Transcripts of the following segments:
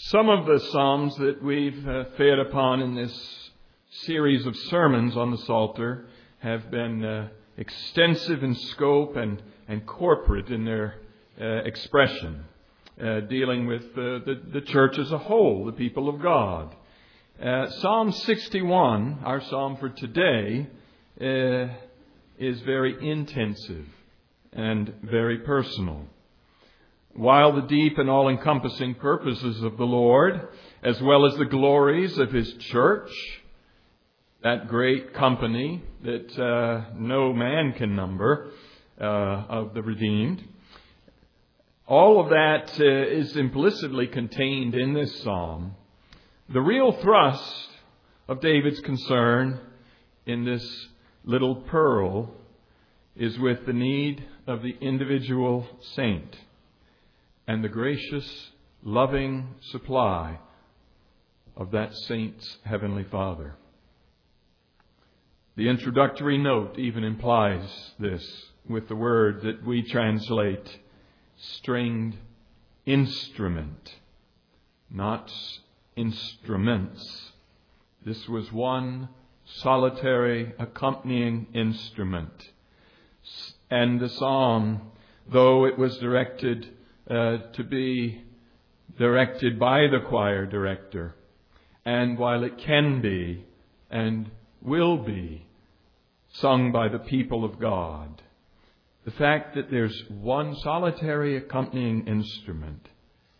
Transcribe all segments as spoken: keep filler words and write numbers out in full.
Some of the Psalms that we've uh, fed upon in this series of sermons on the Psalter have been uh, extensive in scope and, and corporate in their uh, expression, uh, dealing with uh, the, the church as a whole, the people of God. Uh, Psalm sixty-one, our psalm for today, uh, is very intensive and very personal. While the deep and all-encompassing purposes of the Lord, as well as the glories of His church, that great company that uh, no man can number uh, of the redeemed, all of that uh, is implicitly contained in this psalm. The real thrust of David's concern in this little pearl is with the need of the individual saint and the gracious, loving supply of that saint's heavenly Father. The introductory note even implies this with the word that we translate stringed instrument, not instruments. This was one solitary accompanying instrument. And the psalm, though it was directed uh, to be directed by the choir director, and while it can be and will be sung by the people of God, the fact that there's one solitary accompanying instrument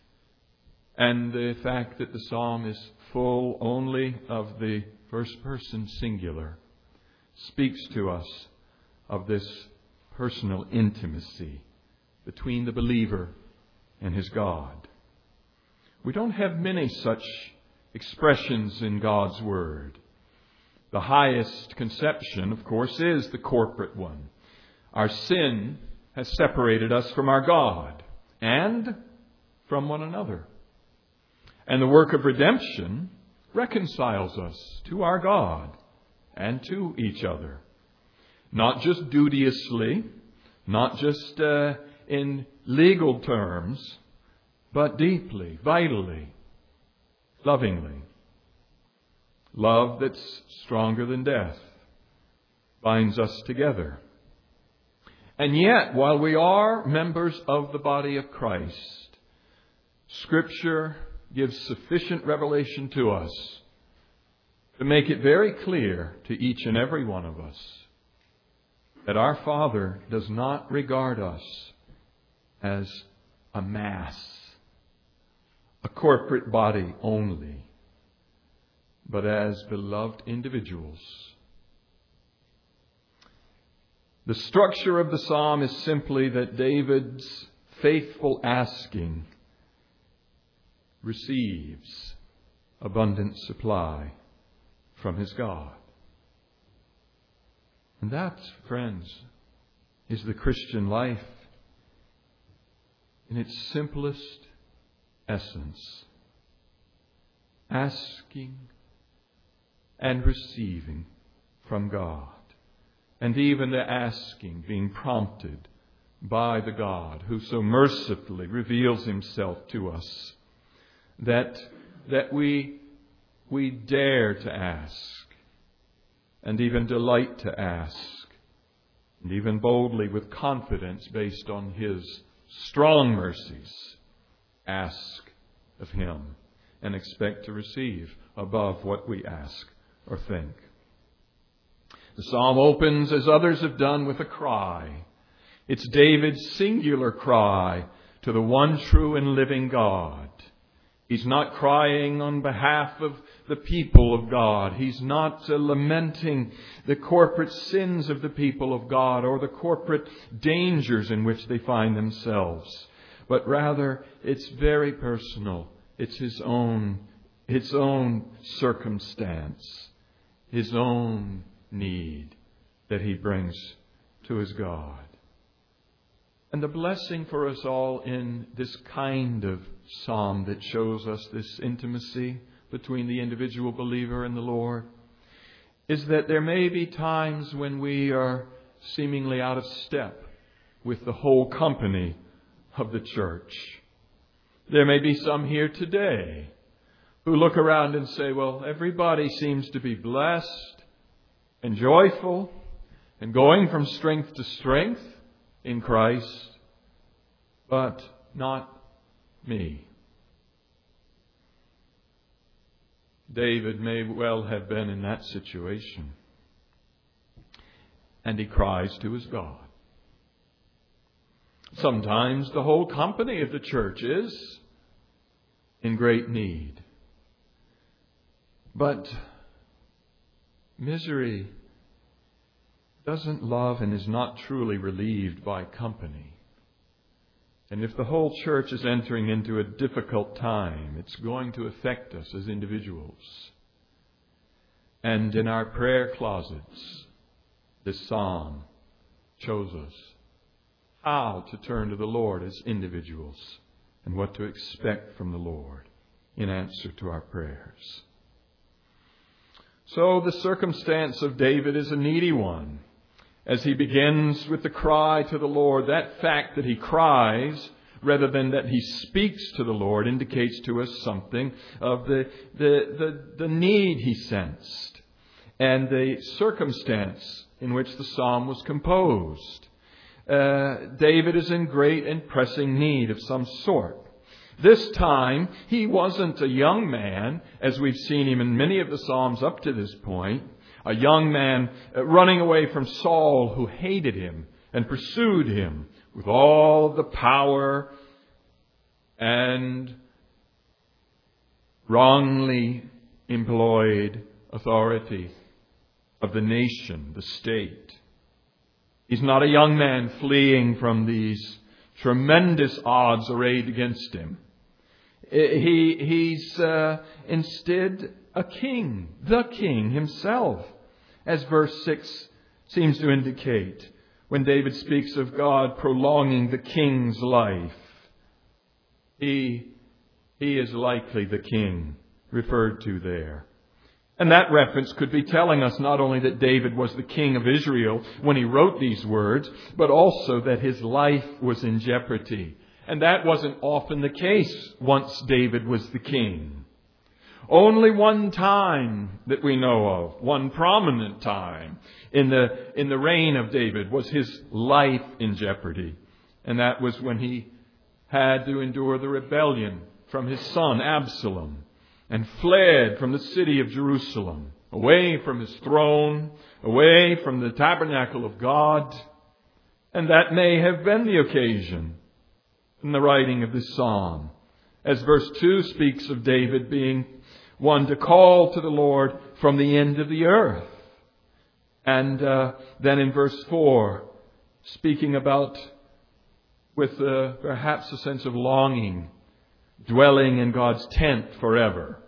and the fact that the psalm is full only of the first person singular speaks to us of this personal intimacy between the believer and his God. We don't have many such expressions in God's Word. The highest conception, of course, is the corporate one. Our sin has separated us from our God and from one another. And the work of redemption reconciles us to our God and to each other. Not just duteously, not just uh, in legal terms, but deeply, vitally, lovingly. Love that's stronger than death binds us together. And yet, while we are members of the body of Christ, Scripture gives sufficient revelation to us to make it very clear to each and every one of us that our Father does not regard us as a mass, a corporate body only, but as beloved individuals. The structure of the psalm is simply that David's faithful asking receives abundant supply from his God. And that, friends, is the Christian life in its simplest essence. Asking and receiving from God. And even the asking being prompted by the God who so mercifully reveals Himself to us. That, that we, we dare to ask, and even delight to ask, and even boldly with confidence based on His strong mercies, ask of Him and expect to receive above what we ask or think. The psalm opens, as others have done, with a cry. It's David's singular cry to the one true and living God. He's not crying on behalf of the people of God. He's not uh, lamenting the corporate sins of the people of God or the corporate dangers in which they find themselves. But rather, it's very personal. It's his own, his own circumstance, his own need that he brings to his God. And the blessing for us all in this kind of psalm that shows us this intimacy between the individual believer and the Lord is that there may be times when we are seemingly out of step with the whole company of the church. There may be some here today who look around and say, well, everybody seems to be blessed and joyful and going from strength to strength in Christ, but not me. David may well have been in that situation. And he cries to his God. Sometimes the whole company of the church is in great need. But misery doesn't love and is not truly relieved by company. And if the whole church is entering into a difficult time, it's going to affect us as individuals. And in our prayer closets, this psalm shows us how to turn to the Lord as individuals and what to expect from the Lord in answer to our prayers. So the circumstance of David is a needy one. As he begins with the cry to the Lord, that fact that he cries rather than that he speaks to the Lord indicates to us something of the, the, the, the need he sensed and the circumstance in which the psalm was composed. Uh, David is in great and pressing need of some sort. This time, he wasn't a young man, as we've seen him in many of the psalms up to this point. A young man running away from Saul, who hated him and pursued him with all the power and wrongly employed authority of the nation, the state. He's not a young man fleeing from these tremendous odds arrayed against him. He, he's uh, instead a king, the king himself, as verse six seems to indicate when David speaks of God prolonging the king's life. He, he is likely the king referred to there. And that reference could be telling us not only that David was the king of Israel when he wrote these words, but also that his life was in jeopardy. And that wasn't often the case once David was the king. Only one time that we know of, one prominent time in the, in the reign of David was his life in jeopardy. And that was when he had to endure the rebellion from his son Absalom and fled from the city of Jerusalem, away from his throne, away from the tabernacle of God. And that may have been the occasion in the writing of this psalm, as verse two speaks of David being one to call to the Lord from the end of the earth. And uh, then in verse four, speaking about with uh, perhaps a sense of longing, dwelling in God's tent forever.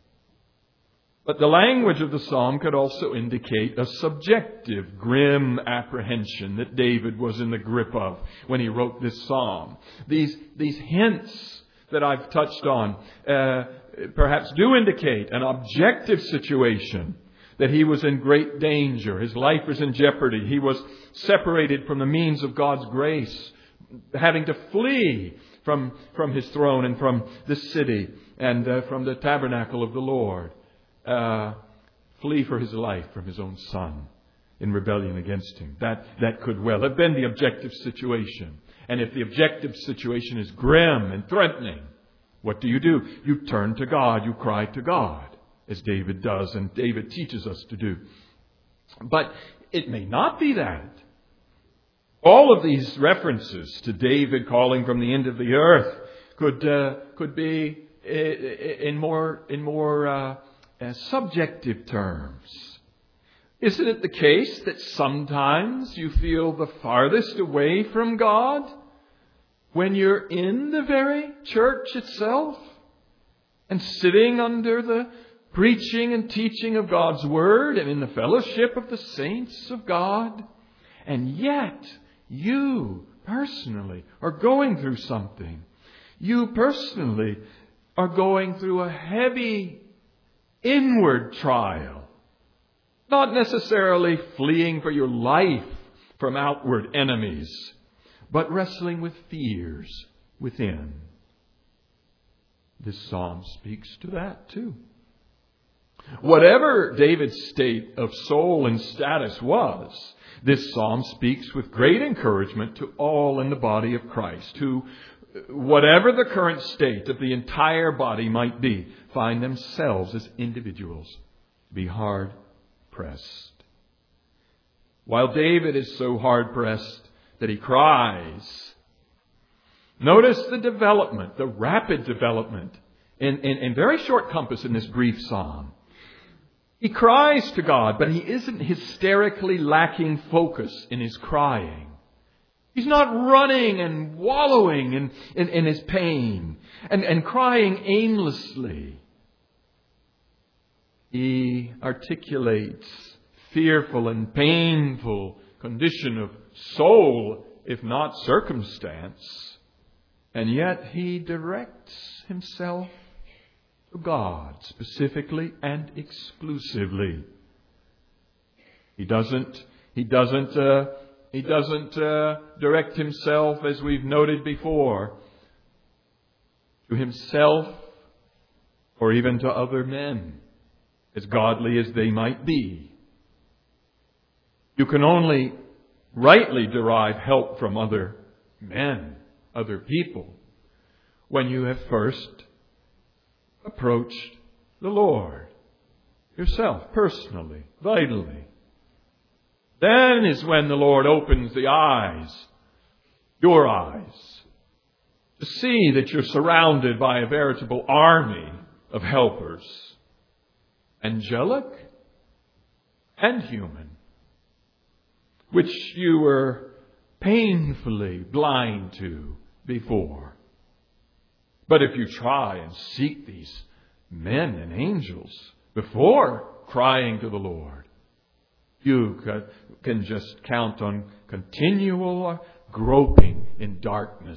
But the language of the psalm could also indicate a subjective, grim apprehension that David was in the grip of when he wrote this psalm. These, these hints that I've touched on uh, perhaps do indicate an objective situation, that he was in great danger. His life was in jeopardy. He was separated from the means of God's grace, having to flee from, from his throne and from the city and uh, from the tabernacle of the Lord. Uh, flee for his life from his own son in rebellion against him. That, that could well have been the objective situation. And if the objective situation is grim and threatening, what do you do? You turn to God. You cry to God, as David does and David teaches us to do. But it may not be that. All of these references to David calling from the end of the earth could uh, could be in more in more uh, uh, subjective terms. Isn't it the case that sometimes you feel the farthest away from God when you're in the very church itself and sitting under the preaching and teaching of God's Word and in the fellowship of the saints of God? And yet, you personally are going through something. You personally are going through a heavy inward trial. Not necessarily fleeing for your life from outward enemies, but wrestling with fears within. This psalm speaks to that too. Whatever David's state of soul and status was, this psalm speaks with great encouragement to all in the body of Christ who, whatever the current state of the entire body might be, find themselves as individuals to be hard pressed. While David is so hard pressed that he cries, notice the development, the rapid development in, in, in very short compass in this brief psalm. He cries to God, but he isn't hysterically lacking focus in his crying. He's not running and wallowing in, in, in his pain and, and crying aimlessly. He articulates fearful and painful condition of soul, if not circumstance. And yet he directs himself to God specifically and exclusively. He doesn't, he doesn't, uh, he doesn't uh, direct himself, as we've noted before, to himself or even to other men, as godly as they might be. You can only rightly derive help from other men, other people, when you have first approached the Lord yourself, personally, vitally. Then is when the Lord opens the eyes, your eyes, to see that you're surrounded by a veritable army of helpers, angelic and human, which you were painfully blind to before. But if you try and seek these men and angels before crying to the Lord, you can just count on continual groping in darkness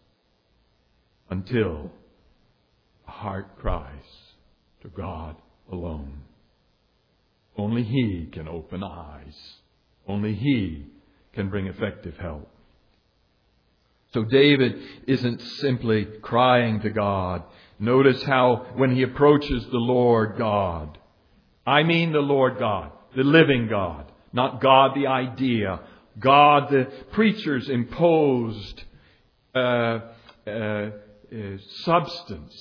until the heart cries to God alone. Only He can open eyes. Only He can bring effective help. So David isn't simply crying to God. Notice how when he approaches the Lord God, I mean the Lord God, the living God, not God the idea, God the preacher's imposed uh, uh, uh, substance,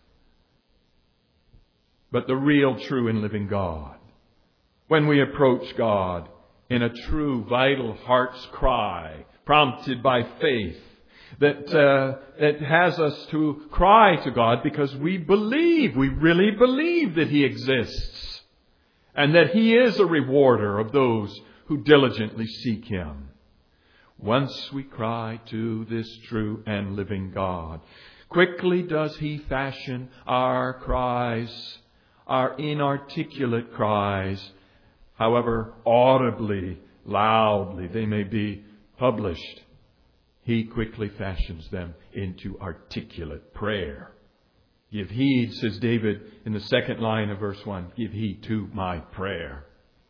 but the real, true, and living God. When we approach God in a true, vital heart's cry, prompted by faith, that uh, that has us to cry to God because we believe, we really believe that He exists and that He is a rewarder of those who diligently seek Him. Once we cry to this true and living God, quickly does He fashion our cries, our inarticulate cries, however audibly, loudly they may be published. He quickly fashions them into articulate prayer. Give heed, says David in the second line of verse one, give heed to my prayer.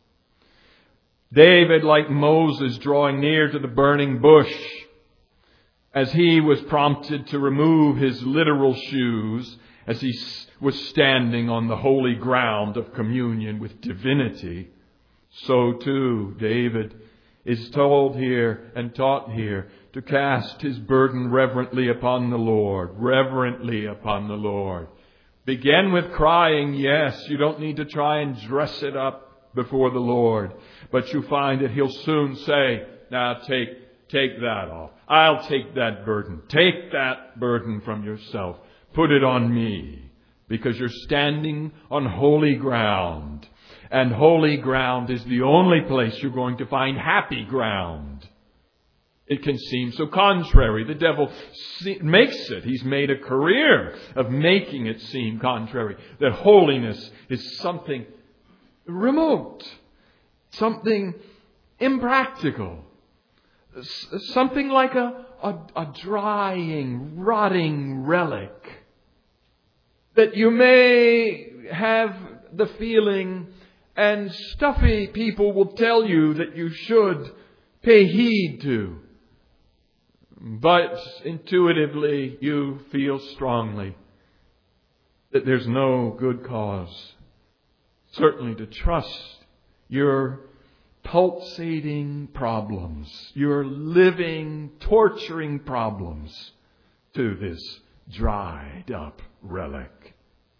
David, like Moses drawing near to the burning bush, as he was prompted to remove his literal shoes, as he was standing on the holy ground of communion with divinity, so too David is told here and taught here to cast his burden reverently upon the Lord, reverently upon the Lord. Begin with crying, yes. You don't need to try and dress it up before the Lord. But you find that He'll soon say, now take, take that off. I'll take that burden. Take that burden from yourself. Put it on me. Because you're standing on holy ground. And holy ground is the only place you're going to find happy ground. It can seem so contrary. The devil makes it. He's made a career of making it seem contrary. That holiness is something remote. Something impractical. Something like a, a, a drying, rotting relic. That you may have the feeling, and stuffy people will tell you that you should pay heed to. But intuitively you feel strongly that there's no good cause, certainly, to trust your pulsating problems, your living, torturing problems to this dried up relic.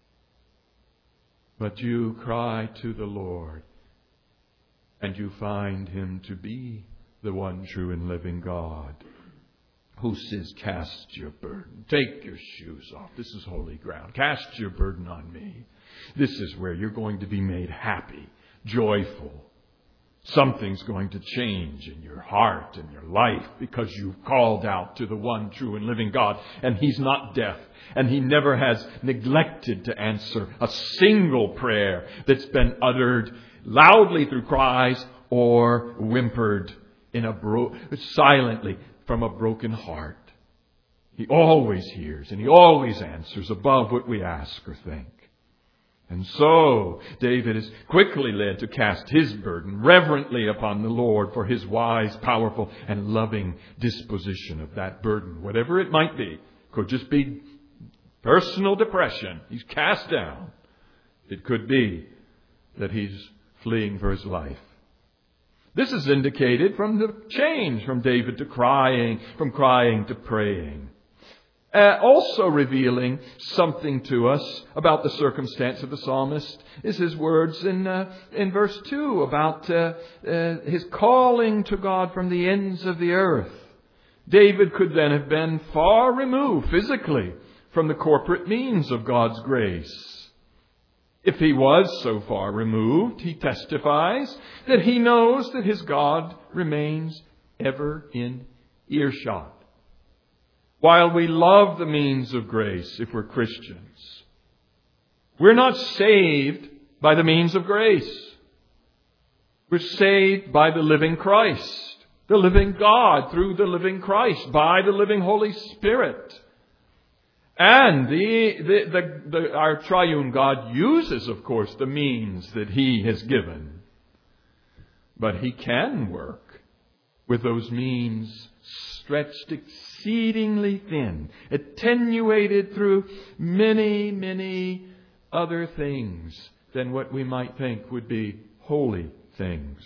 But you cry to the Lord, and you find Him to be the one true and living God, who says, cast your burden. Take your shoes off. This is holy ground. Cast your burden on me. This is where you're going to be made happy, joyful. Something's going to change in your heart and your life because you've called out to the one true and living God. And He's not deaf. And He never has neglected to answer a single prayer that's been uttered loudly through cries or whimpered in a bro- silently from a broken heart. He always hears and He always answers above what we ask or think. And so David is quickly led to cast his burden reverently upon the Lord for His wise, powerful, and loving disposition of that burden, whatever it might be. Could just be personal depression. He's cast down. It could be that he's fleeing for his life. This is indicated from the change from David to crying, from crying to praying. Uh, also revealing something to us about the circumstance of the psalmist is his words in uh, in verse two about uh, uh, his calling to God from the ends of the earth. David could then have been far removed physically from the corporate means of God's grace. If he was so far removed, he testifies that he knows that his God remains ever in earshot. While we love the means of grace if we're Christians, we're not saved by the means of grace. We're saved by the living Christ, the living God through the living Christ, by the living Holy Spirit. And the, the, the, the, our triune God uses, of course, the means that He has given. But He can work with those means stretched exceedingly thin, attenuated through many, many other things than what we might think would be holy things.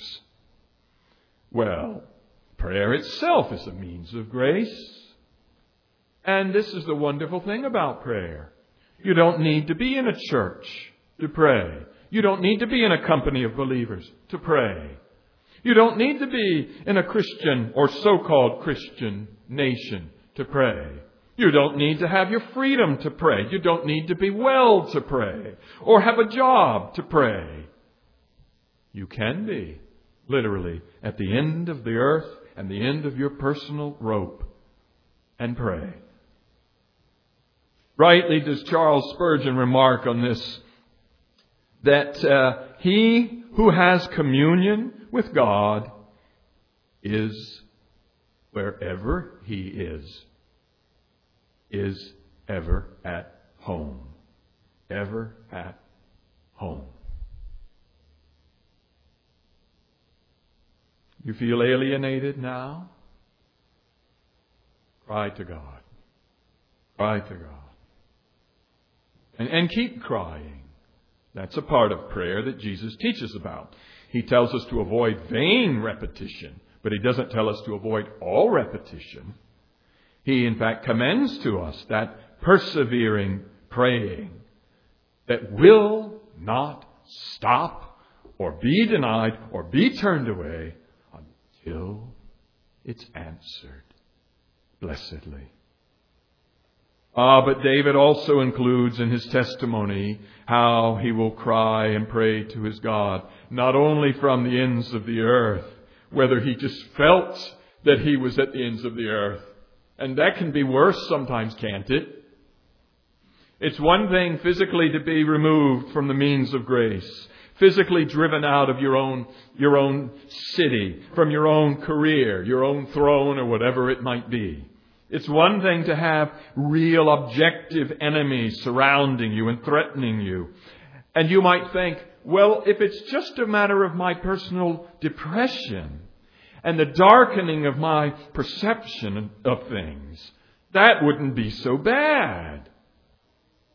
Well, prayer itself is a means of grace. And this is the wonderful thing about prayer. You don't need to be in a church to pray. You don't need to be in a company of believers to pray. You don't need to be in a Christian or so-called Christian nation to pray. You don't need to have your freedom to pray. You don't need to be well to pray or have a job to pray. You can be literally at the end of the earth and the end of your personal rope and pray. Rightly does Charles Spurgeon remark on this, that uh, he who has communion with God is, wherever he is, is ever at home. Ever at home. You feel alienated now? Cry to God. Cry to God. And, and keep crying. That's a part of prayer that Jesus teaches about. He tells us to avoid vain repetition, but He doesn't tell us to avoid all repetition. He, in fact, commends to us that persevering praying that will not stop or be denied or be turned away until it's answered blessedly. Ah, but David also includes in his testimony how he will cry and pray to his God, not only from the ends of the earth, whether he just felt that he was at the ends of the earth. And that can be worse sometimes, can't it? It's one thing physically to be removed from the means of grace, physically driven out of your own, your own city, from your own career, your own throne, or whatever it might be. It's one thing to have real objective enemies surrounding you and threatening you. And you might think, well, if it's just a matter of my personal depression and the darkening of my perception of things, that wouldn't be so bad.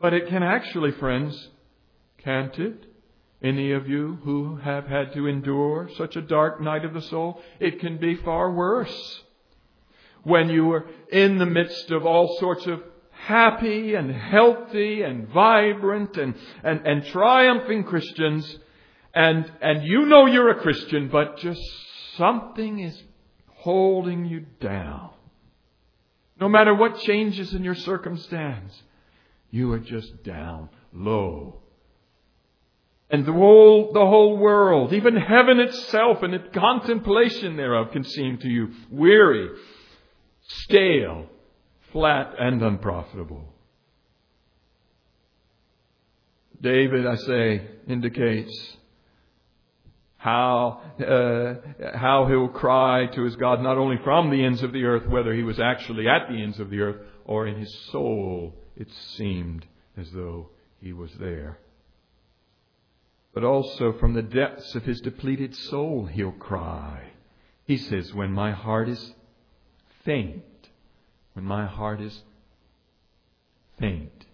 But it can actually, friends, can't it? Any of you who have had to endure such a dark night of the soul, it can be far worse. When you are in the midst of all sorts of happy and healthy and vibrant and, and, and triumphing Christians, and, and you know you're a Christian, but just something is holding you down. No matter what changes in your circumstance, you are just down low. And the whole, the whole world, even heaven itself and its contemplation thereof can seem to you weary, stale, flat, and unprofitable. David, I say, indicates how uh, how he'll cry to his God, not only from the ends of the earth, whether he was actually at the ends of the earth, or in his soul it seemed as though he was there. But also from the depths of his depleted soul he'll cry. He says, when my heart is faint, when my heart is faint. Do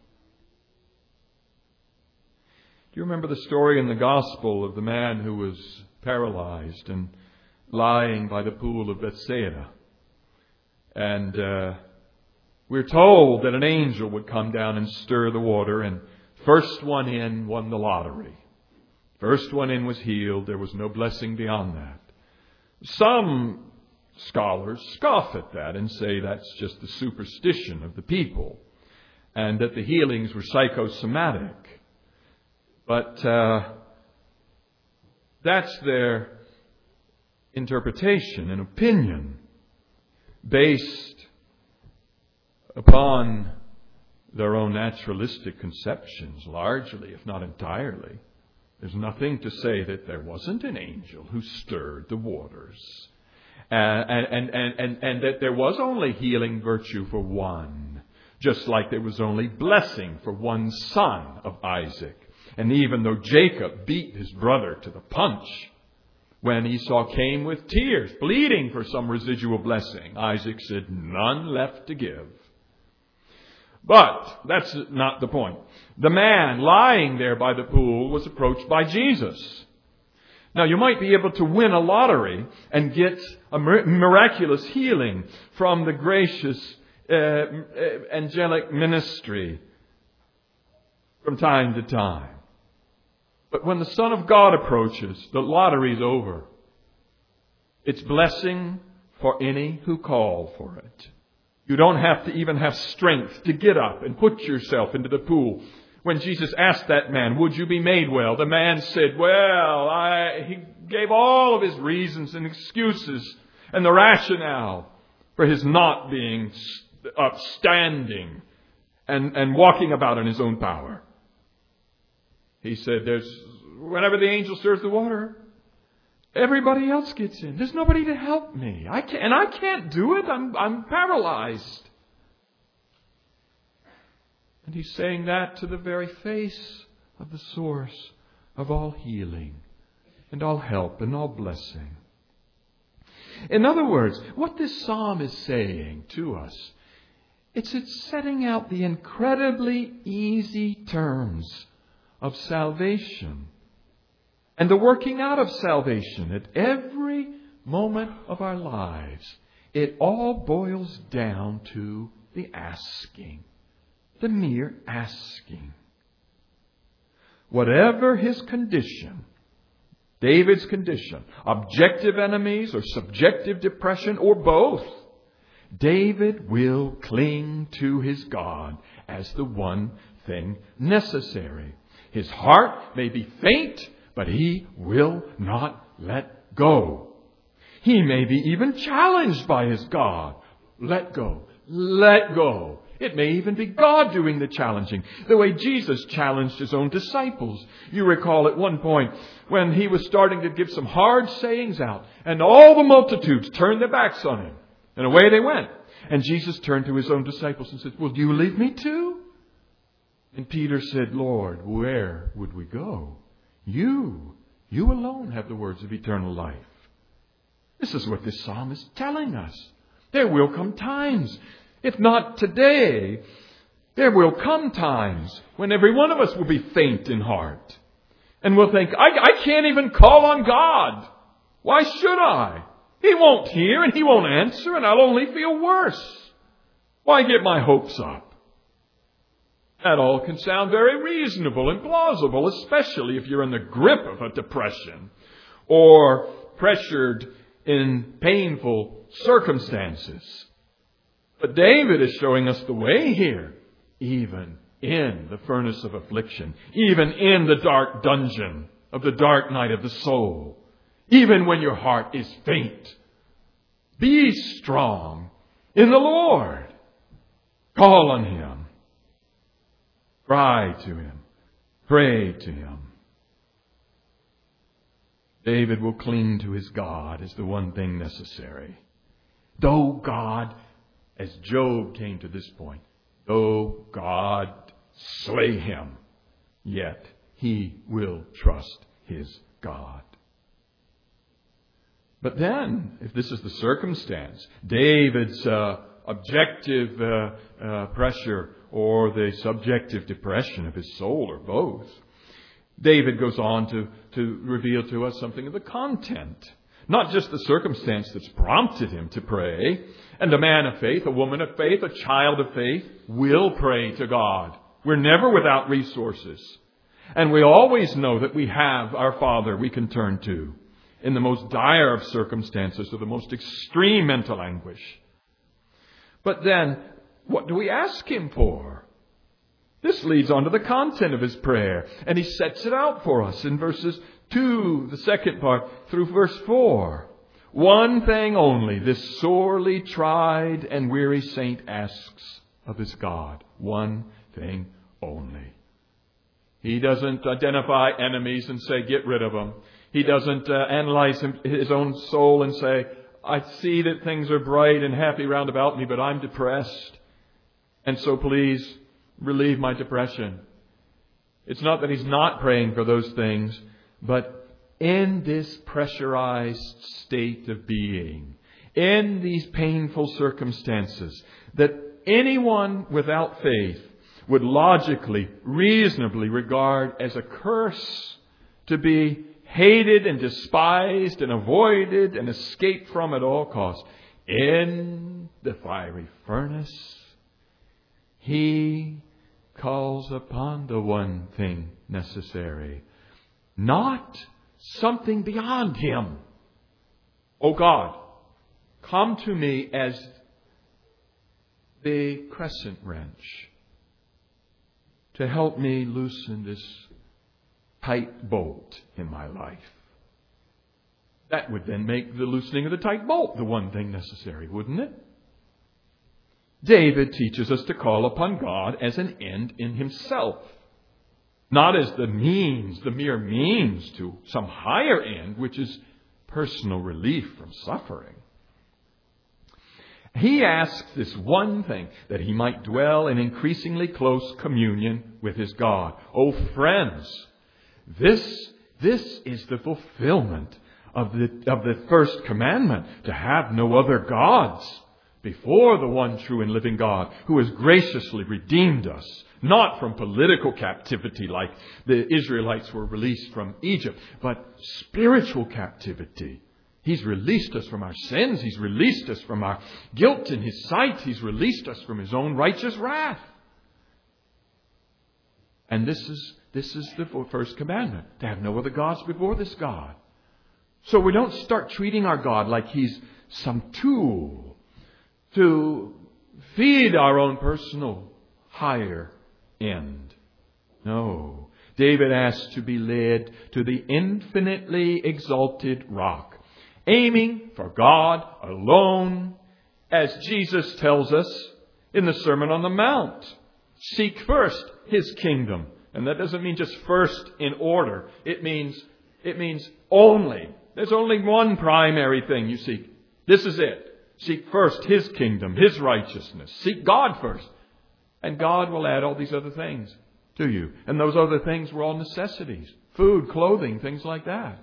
you remember the story in the Gospel of the man who was paralyzed and lying by the pool of Bethsaida? And uh, we're told that an angel would come down and stir the water, and first one in won the lottery. First one in was healed. There was no blessing beyond that. Some scholars scoff at that and say that's just the superstition of the people and that the healings were psychosomatic. But uh, that's their interpretation and opinion based upon their own naturalistic conceptions, largely, if not entirely. There's nothing to say that there wasn't an angel who stirred the waters. Uh, and, and, and, and, and that there was only healing virtue for one. Just like there was only blessing for one son of Isaac. And even though Jacob beat his brother to the punch, when Esau came with tears, pleading for some residual blessing, Isaac said, none left to give. But that's not the point. The man lying there by the pool was approached by Jesus. Now, you might be able to win a lottery and get a miraculous healing from the gracious uh, angelic ministry from time to time. But when the Son of God approaches, the lottery's over. It's blessing for any who call for it. You don't have to even have strength to get up and put yourself into the pool. When Jesus asked that man, would you be made well? The man said, well, I, he gave all of his reasons and excuses and the rationale for his not being upstanding and, and walking about in his own power. He said, there's, whenever the angel stirs the water, everybody else gets in. There's nobody to help me. I can't, and I can't do it. I'm, I'm paralyzed. And he's saying that to the very face of the source of all healing and all help and all blessing. In other words, what this psalm is saying to us, it's, it's setting out the incredibly easy terms of salvation and the working out of salvation at every moment of our lives. It all boils down to the asking. The mere asking. Whatever his condition, David's condition, objective enemies or subjective depression or both, David will cling to his God as the one thing necessary. His heart may be faint, but he will not let go. He may be even challenged by his God. Let go. Let go. It may even be God doing the challenging, the way Jesus challenged his own disciples. You recall at one point when he was starting to give some hard sayings out, and all the multitudes turned their backs on him, and away they went. And Jesus turned to his own disciples and said, will you leave me too? And Peter said, Lord, where would we go? You, you alone have the words of eternal life. This is what this psalm is telling us. There will come times, if not today, There will come times when every one of us will be faint in heart. And we'll think, I, I can't even call on God. Why should I? He won't hear and He won't answer and I'll only feel worse. Why get my hopes up? That all can sound very reasonable and plausible, especially if you're in the grip of a depression or pressured in painful circumstances. But David is showing us the way here, even in the furnace of affliction, even in the dark dungeon of the dark night of the soul, even when your heart is faint. Be strong in the Lord. Call on Him. Cry to Him. Pray to Him. David will cling to his God as the one thing necessary. Though God, as Job came to this point, though God slay him, yet he will trust his God. But then, if this is the circumstance, David's uh, objective uh, uh, pressure or the subjective depression of his soul, or both, David goes on to, to reveal to us something of the content. Not just the circumstance that's prompted him to pray. And a man of faith, a woman of faith, a child of faith will pray to God. We're never without resources. And we always know that we have our Father we can turn to in the most dire of circumstances or the most extreme mental anguish. But then, what do we ask Him for? This leads on to the content of his prayer. And he sets it out for us in verses two, the second part, through verse four. One thing only this sorely tried and weary saint asks of his God. One thing only. He doesn't identify enemies and say, get rid of them. He doesn't uh, analyze him, his own soul and say, I see that things are bright and happy round about me, but I'm depressed. And so please relieve my depression. It's not that he's not praying for those things, but in this pressurized state of being, in these painful circumstances, that anyone without faith would logically, reasonably regard as a curse, to be hated and despised and avoided and escaped from at all costs. In the fiery furnace, he calls upon the one thing necessary, not something beyond him. Oh God, come to me as the crescent wrench to help me loosen this tight bolt in my life. That would then make the loosening of the tight bolt the one thing necessary, wouldn't it? David teaches us to call upon God as an end in himself, not as the means, the mere means to some higher end, which is personal relief from suffering. He asks this one thing, that he might dwell in increasingly close communion with his God. Oh, friends, this, this is the fulfillment of the, of the first commandment, to have no other gods before the one true and living God, who has graciously redeemed us, not from political captivity like the Israelites were released from Egypt, but spiritual captivity. He's released us from our sins. He's released us from our guilt in His sight. He's released us from His own righteous wrath. And this is, this is the first commandment, to have no other gods before this God. So we don't start treating our God like He's some tool to feed our own personal higher end. No. David asks to be led to the infinitely exalted rock, aiming for God alone, as Jesus tells us in the Sermon on the Mount. Seek first His kingdom. And that doesn't mean just first in order. It means, it means only. There's only one primary thing you seek. This is it. Seek first His kingdom, His righteousness. Seek God first. And God will add all these other things to you. And those other things were all necessities. Food, clothing, things like that.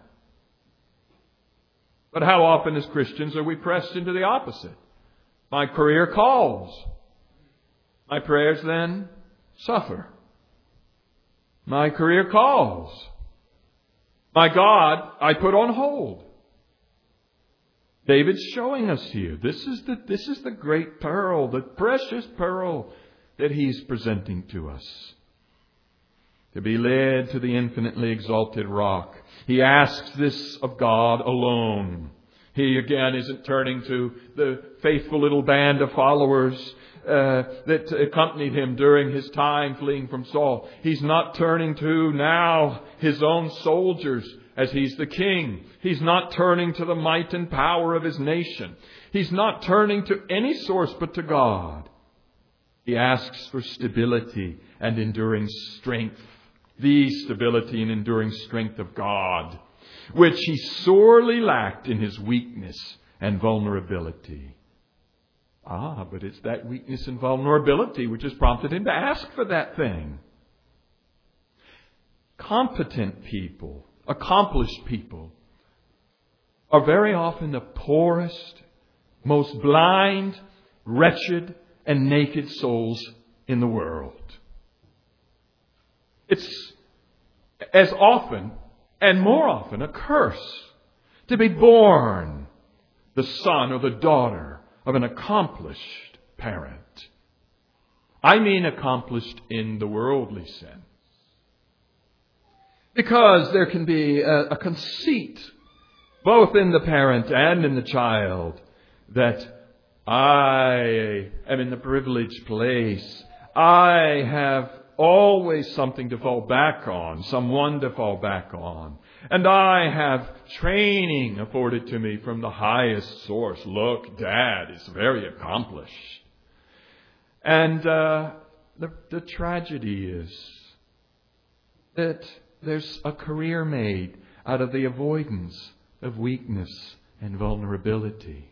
But how often as Christians are we pressed into the opposite? My career calls. My prayers then suffer. My career calls. My God, I put on hold. David's showing us here. This is the, this is the great pearl, the precious pearl that he's presenting to us. To be led to the infinitely exalted rock. He asks this of God alone. He again isn't turning to the faithful little band of followers uh, that accompanied him during his time fleeing from Saul. He's not turning to now his own soldiers as he's the king. He's not turning to the might and power of his nation. He's not turning to any source but to God. He asks for stability and enduring strength. The stability and enduring strength of God, which he sorely lacked in his weakness and vulnerability. Ah, but it's that weakness and vulnerability which has prompted him to ask for that thing. Competent people, accomplished people, are very often the poorest, most blind, wretched, and naked souls in the world. It's as often and more often a curse to be born the son or the daughter of an accomplished parent. I mean accomplished in the worldly sense. Because there can be a, a conceit, both in the parent and in the child, that I am in the privileged place. I have always something to fall back on, someone to fall back on. And I have training afforded to me from the highest source. Look, Dad is very accomplished. And uh, the, the tragedy is that there's a career made out of the avoidance of weakness and vulnerability.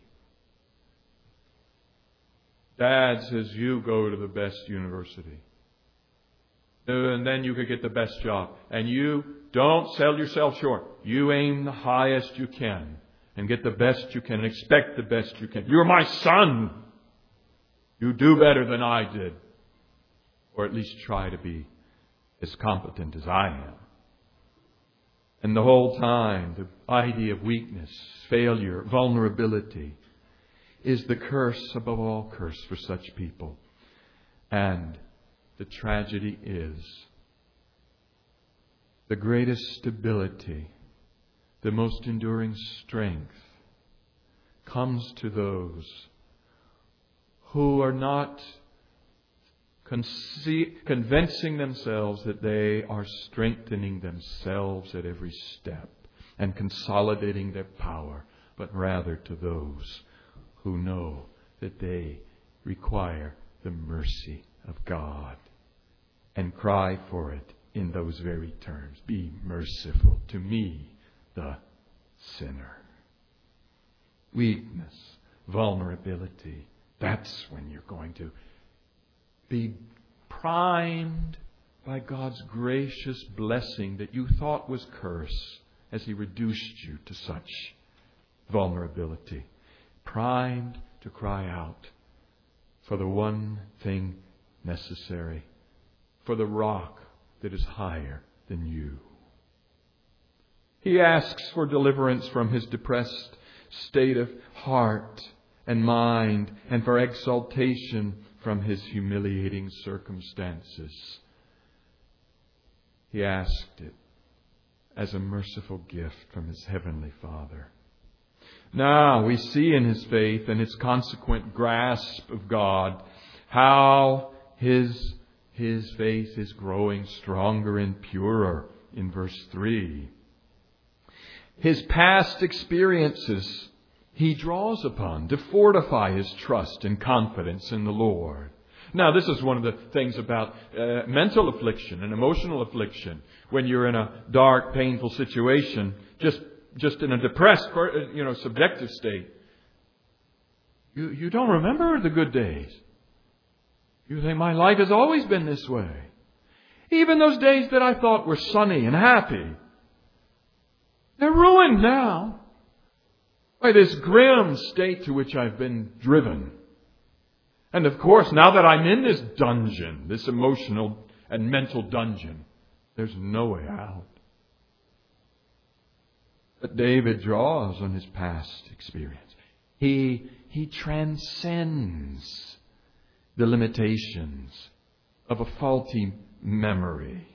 Dad says, you go to the best university. And then you could get the best job. And you don't sell yourself short. You aim the highest you can. And get the best you can. And expect the best you can. You're my son. You do better than I did. Or at least try to be as competent as I am. And the whole time, the idea of weakness, failure, vulnerability is the curse above all curse for such people. And the tragedy is the greatest stability, the most enduring strength comes to those who are not conce- convincing themselves that they are strengthening themselves at every step and consolidating their power, but rather to those who know that they require the mercy of God and cry for it in those very terms. Be merciful to me, the sinner. Weakness, vulnerability. That's when you're going to be primed by God's gracious blessing that you thought was curse as He reduced you to such vulnerability. Primed to cry out for the one thing necessary, for the rock that is higher than you. He asks for deliverance from his depressed state of heart and mind, and for exaltation from his humiliating circumstances. He asked it as a merciful gift from his heavenly Father. Now we see in his faith and his consequent grasp of God how his, his faith is growing stronger and purer in verse three. His past experiences he draws upon to fortify his trust and confidence in the Lord. Now, this is one of the things about uh, mental affliction and emotional affliction. When you're in a dark, painful situation, just just in a depressed, you know, subjective state, you you don't remember the good days. You think, my life has always been this way. Even those days that I thought were sunny and happy, they're ruined now by this grim state to which I've been driven. And of course, now that I'm in this dungeon, this emotional and mental dungeon, there's no way out. But David draws on his past experience. He, he transcends the limitations of a faulty memory.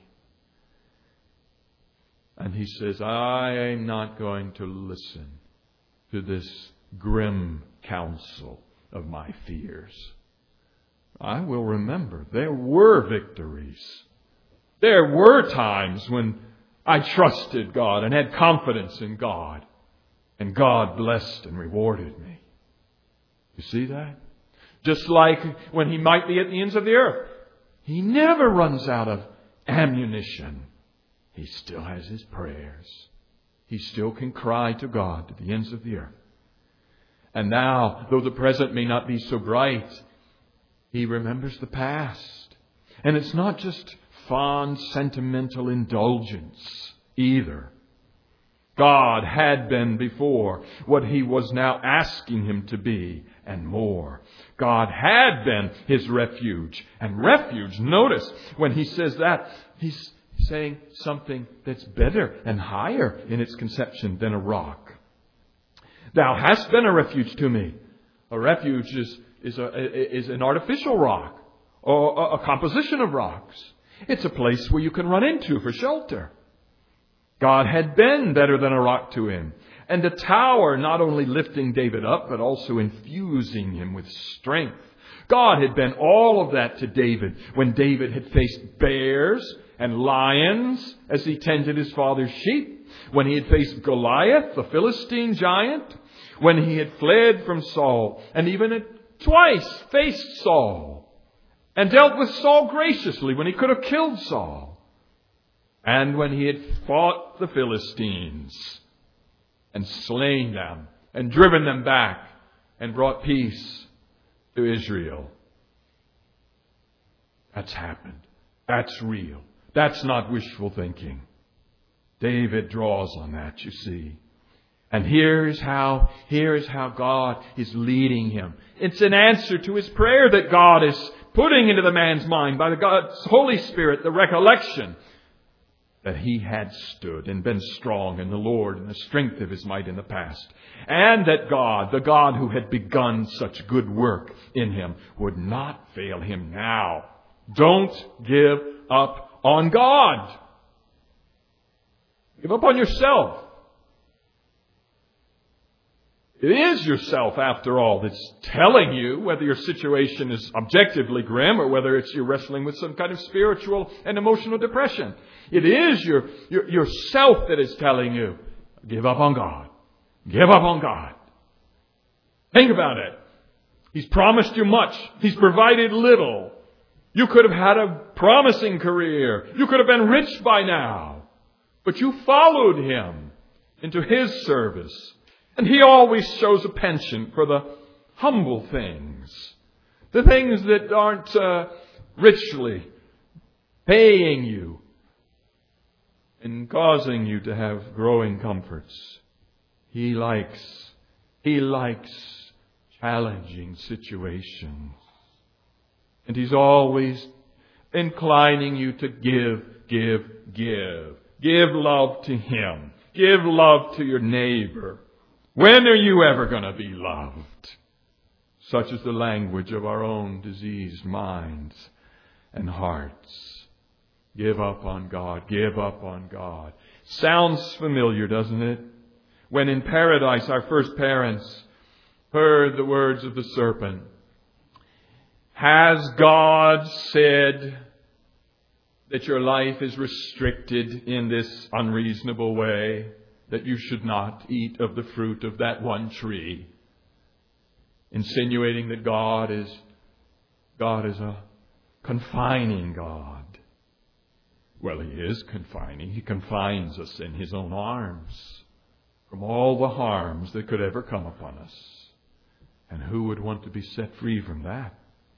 And he says, I am not going to listen to this grim counsel of my fears. I will remember there were victories. There were times when I trusted God and had confidence in God. And God blessed and rewarded me. You see that? Just like when he might be at the ends of the earth. He never runs out of ammunition. He still has his prayers. He still can cry to God to the ends of the earth. And now, though the present may not be so bright, he remembers the past. And it's not just fond, sentimental indulgence either. God had been before what he was now asking him to be and more. God had been his refuge. And refuge, notice, when he says that, he's saying something that's better and higher in its conception than a rock. Thou hast been a refuge to me. A refuge is, is, a, is an artificial rock or a composition of rocks. It's a place where you can run into for shelter. God had been better than a rock to him. And a tower not only lifting David up, but also infusing him with strength. God had been all of that to David when David had faced bears and lions as he tended his father's sheep. When he had faced Goliath, the Philistine giant. When he had fled from Saul and even had twice faced Saul. And dealt with Saul graciously when he could have killed Saul. And when he had fought the Philistines and slain them and driven them back and brought peace to Israel. That's happened. That's real. That's not wishful thinking. David draws on that, you see. And here's how, here's how God is leading him. It's an answer to his prayer that God is putting into the man's mind by the God's Holy Spirit, the recollection that he had stood and been strong in the Lord and the strength of his might in the past. And that God, the God who had begun such good work in him, would not fail him now. Don't give up on God. Give up on yourself. It is yourself, after all, that's telling you whether your situation is objectively grim or whether it's you're wrestling with some kind of spiritual and emotional depression. It is your, your yourself that is telling you, give up on God. Give up on God. Think about it. He's promised you much. He's provided little. You could have had a promising career. You could have been rich by now. But you followed him into his service. And he always shows a penchant for the humble things. The things that aren't uh, richly paying you and causing you to have growing comforts. He likes, he likes challenging situations. And he's always inclining you to give, give, give. Give love to him. Give love to your neighbor. When are you ever going to be loved? Such is the language of our own diseased minds and hearts. Give up on God. Give up on God. Sounds familiar, doesn't it? When in paradise our first parents heard the words of the serpent. Has God said that your life is restricted in this unreasonable way? That you should not eat of the fruit of that one tree. Insinuating that God is, God is a confining God. Well, he is confining. He confines us in his own arms from all the harms that could ever come upon us. And who would want to be set free from that?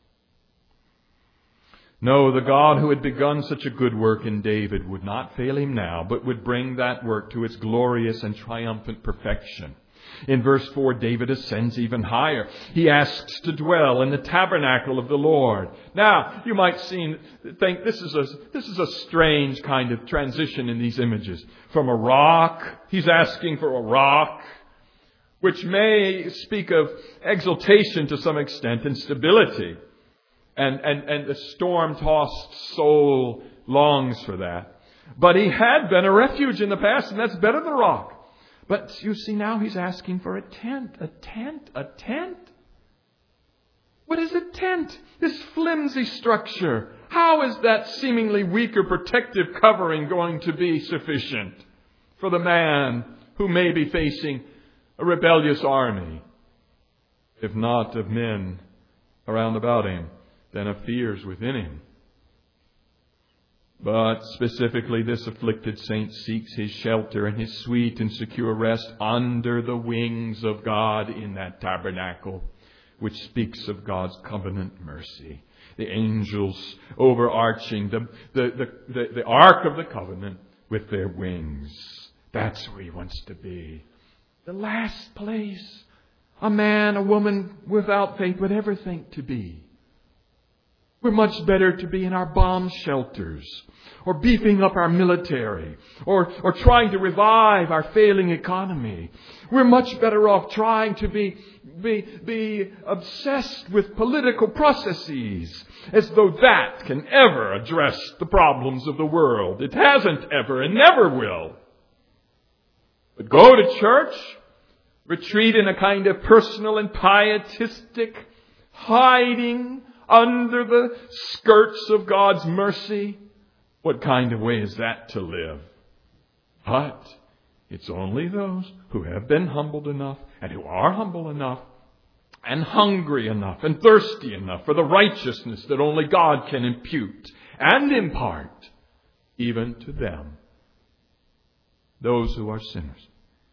No, the God who had begun such a good work in David would not fail him now, but would bring that work to its glorious and triumphant perfection. In verse four, David ascends even higher. He asks to dwell in the tabernacle of the Lord. Now, you might seem, think this is a, this is a strange kind of transition in these images. From a rock, he's asking for a rock, which may speak of exaltation to some extent and stability. And, and, and the storm-tossed soul longs for that. But he had been a refuge in the past, and that's better than a rock. But you see, now he's asking for a tent, a tent, a tent. What is a tent? This flimsy structure. How is that seemingly weaker protective covering going to be sufficient for the man who may be facing a rebellious army, if not of men around about him, then of fears within him? But specifically, this afflicted saint seeks his shelter and his sweet and secure rest under the wings of God in that tabernacle, which speaks of God's covenant mercy. The angels overarching the, the, the, the, the ark of the covenant with their wings. That's where he wants to be. The last place a man, a woman without faith would ever think to be. We're much better to be in our bomb shelters, or beefing up our military, or, or trying to revive our failing economy. We're much better off trying to be, be, be obsessed with political processes, as though that can ever address the problems of the world. It hasn't ever and never will. But go to church, retreat in a kind of personal and pietistic hiding under the skirts of God's mercy. What kind of way is that to live? But it's only those who have been humbled enough and who are humble enough and hungry enough and thirsty enough for the righteousness that only God can impute and impart even to them, those who are sinners.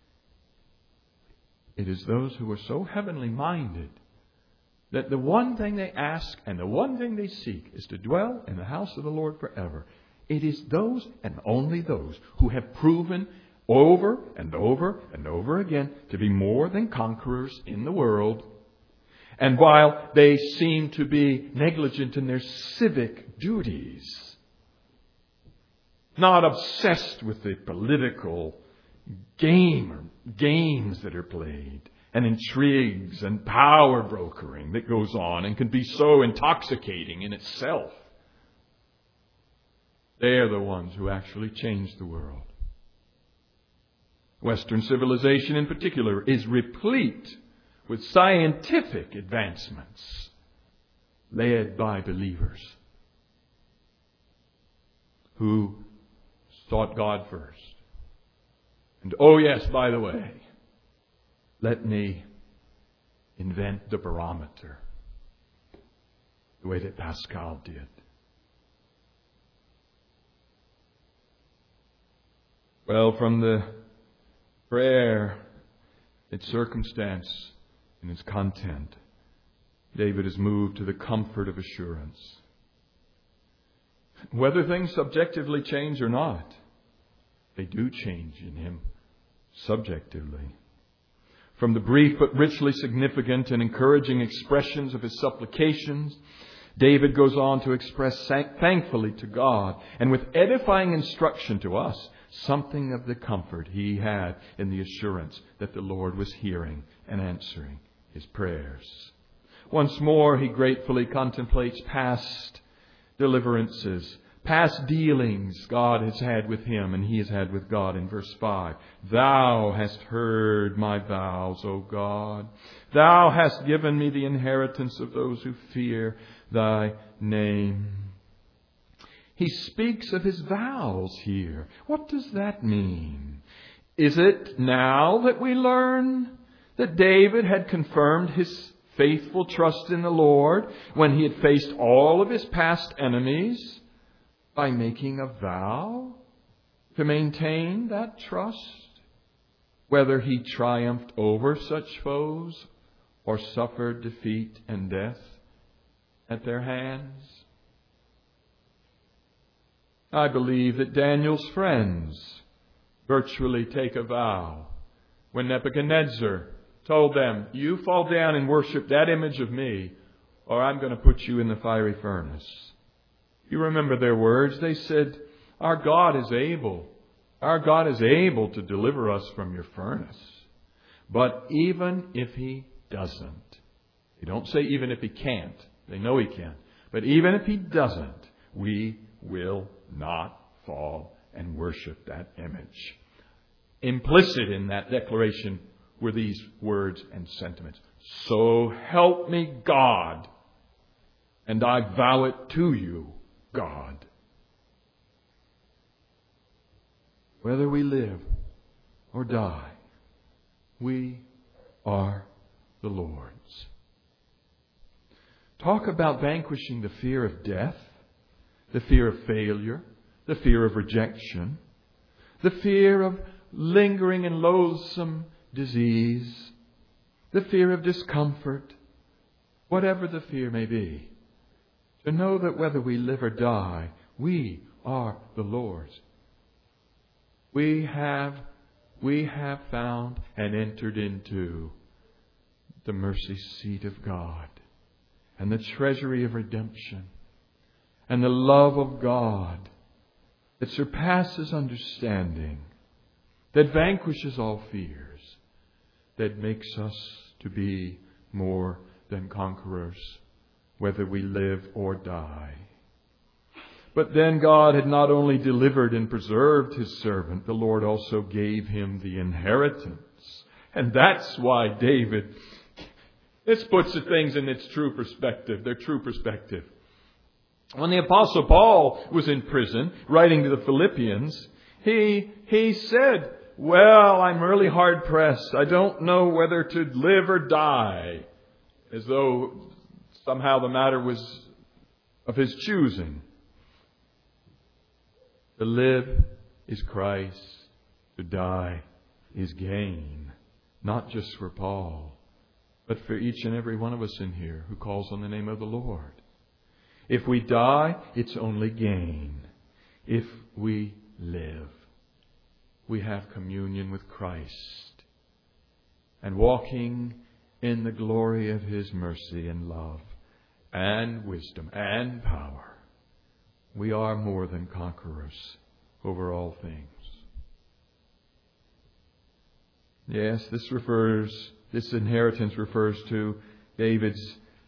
It is those who are so heavenly minded that the one thing they ask and the one thing they seek is to dwell in the house of the Lord forever. It is those and only those who have proven over and over and over again to be more than conquerors in the world. And while they seem to be negligent in their civic duties, not obsessed with the political game or games that are played, and intrigues and power brokering that goes on and can be so intoxicating in itself, they are the ones who actually change the world. Western civilization in particular is replete with scientific advancements led by believers who sought God first. And oh yes, by the way, let me invent the barometer the way that Pascal did. Well, from the prayer, its circumstance, and its content, David is moved to the comfort of assurance. Whether things subjectively change or not, they do change in him subjectively. From the brief but richly significant and encouraging expressions of his supplications, David goes on to express thankfully to God, and with edifying instruction to us, something of the comfort he had in the assurance that the Lord was hearing and answering his prayers. Once more, he gratefully contemplates past deliverances, past dealings God has had with him and he has had with God in verse five. Thou hast heard my vows, O God. Thou hast given me the inheritance of those who fear thy name. He speaks of his vows here. What does that mean? Is it now that we learn that David had confirmed his faithful trust in the Lord when he had faced all of his past enemies by making a vow to maintain that trust, whether he triumphed over such foes or suffered defeat and death at their hands? I believe that Daniel's friends virtually take a vow when Nebuchadnezzar told them, you fall down and worship that image of me, or I'm going to put you in the fiery furnace. You remember their words. They said, our God is able. Our God is able to deliver us from your furnace. But even if He doesn't, they don't say even if He can't. They know He can. But even if He doesn't, we will not fall and worship that image. Implicit in that declaration were these words and sentiments. So help me God, and I vow it to you, God. Whether we live or die, we are the Lord's. Talk about vanquishing the fear of death, the fear of failure, the fear of rejection, the fear of lingering and loathsome disease, the fear of discomfort, whatever the fear may be. To know that whether we live or die, we are the Lord's. We have, we have found and entered into the mercy seat of God and the treasury of redemption and the love of God that surpasses understanding, that vanquishes all fears, that makes us to be more than conquerors, whether we live or die. But then God had not only delivered and preserved His servant, the Lord also gave him the inheritance. And that's why David, this puts the things in its true perspective, their true perspective. When the Apostle Paul was in prison, writing to the Philippians, he, he said, well, I'm really hard pressed. I don't know whether to live or die. As though somehow the matter was of his choosing. To live is Christ. To die is gain. Not just for Paul, but for each and every one of us in here who calls on the name of the Lord. If we die, it's only gain. If we live, we have communion with Christ and walking in the glory of His mercy and love and wisdom and power. We are more than conquerors over all things. Yes, this refers, this inheritance refers to David's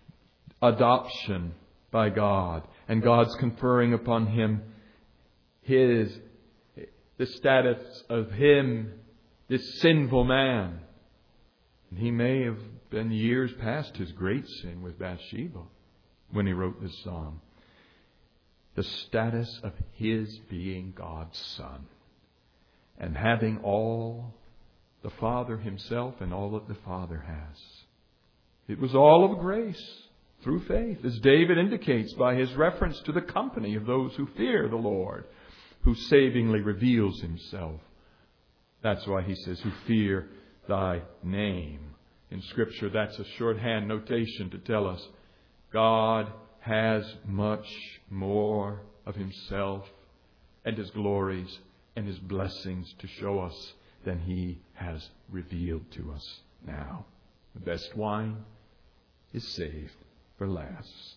adoption by God and God's conferring upon him his, the status of him, this sinful man. And he may have been years past his great sin with Bathsheba when he wrote this psalm. The status of his being God's Son and having all the Father Himself and all that the Father has. It was all of grace through faith, as David indicates by his reference to the company of those who fear the Lord, who savingly reveals Himself. That's why he says, who fear Thy name. In Scripture, that's a shorthand notation to tell us God has much more of Himself and His glories and His blessings to show us than He has revealed to us now. The best wine is saved for last.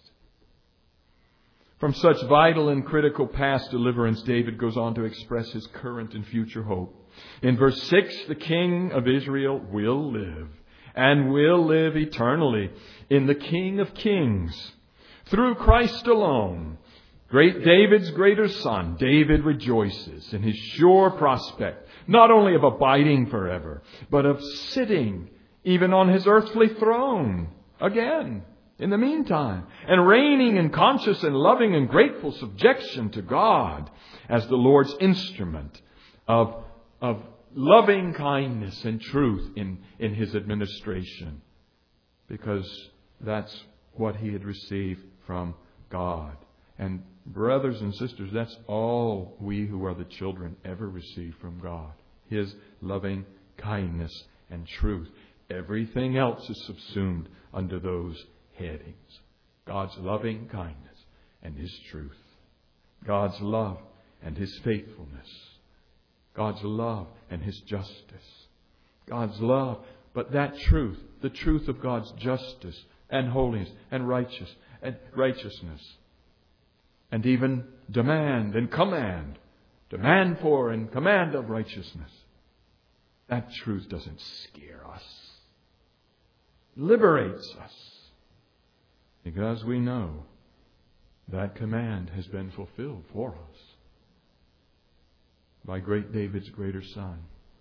From such vital and critical past deliverance, David goes on to express his current and future hope. In verse six, the King of Israel will live and will live eternally in the King of Kings. Through Christ alone, great David's greater son, David rejoices in his sure prospect, not only of abiding forever, but of sitting even on his earthly throne again in the meantime, and reigning in conscious and loving and grateful subjection to God as the Lord's instrument of, of loving kindness and truth in, in His administration, because that's what he had received from God. And brothers and sisters, that's all we who are the children ever receive from God. His loving kindness and truth. Everything else is subsumed under those headings. God's loving kindness and His truth. God's love and His faithfulness. God's love and His justice. God's love, but that truth, the truth of God's justice and holiness and righteous and righteousness, and even demand and command, demand for and command of righteousness. That truth doesn't scare us. It liberates us. Because we know that command has been fulfilled for us by great David's greater Son.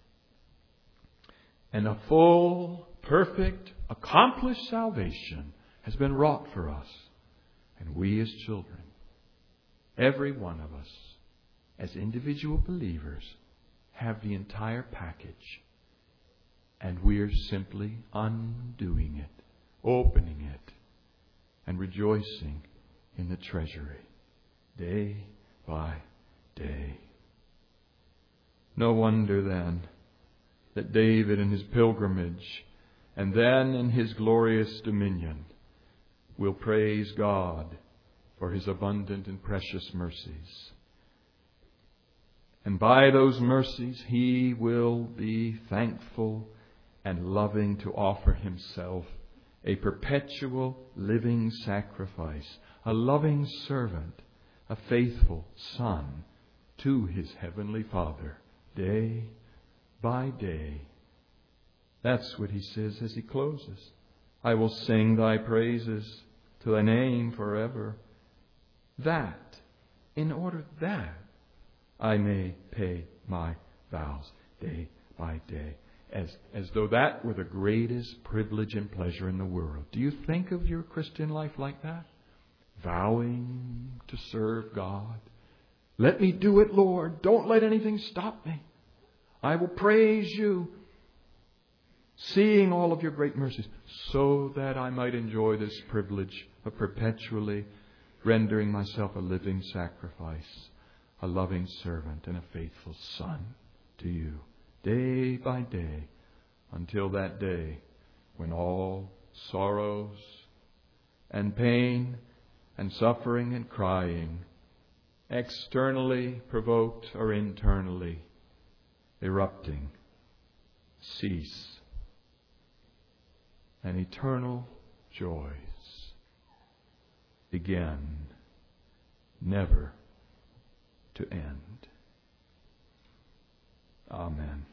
And a full, perfect, accomplished salvation has been wrought for us. And we as children, every one of us, as individual believers, have the entire package. And we're simply undoing it, opening it, and rejoicing in the treasury, day by day. No wonder then that David in his pilgrimage and then in his glorious dominion will praise God for His abundant and precious mercies. And by those mercies he will be thankful and loving to offer himself a perpetual living sacrifice, a loving servant, a faithful son to his heavenly Father, day by day. That's what he says as he closes. I will sing thy praises to thy name forever. That, in order that I may pay my vows day by day. As, as though that were the greatest privilege and pleasure in the world. Do you think of your Christian life like that? Vowing to serve God. Let me do it, Lord. Don't let anything stop me. I will praise you. Seeing all of your great mercies, so that I might enjoy this privilege of perpetually rendering myself a living sacrifice, a loving servant and a faithful son to you, day by day, until that day when all sorrows and pain and suffering and crying, externally provoked or internally erupting, cease, and eternal joys begin, never to end. Amen.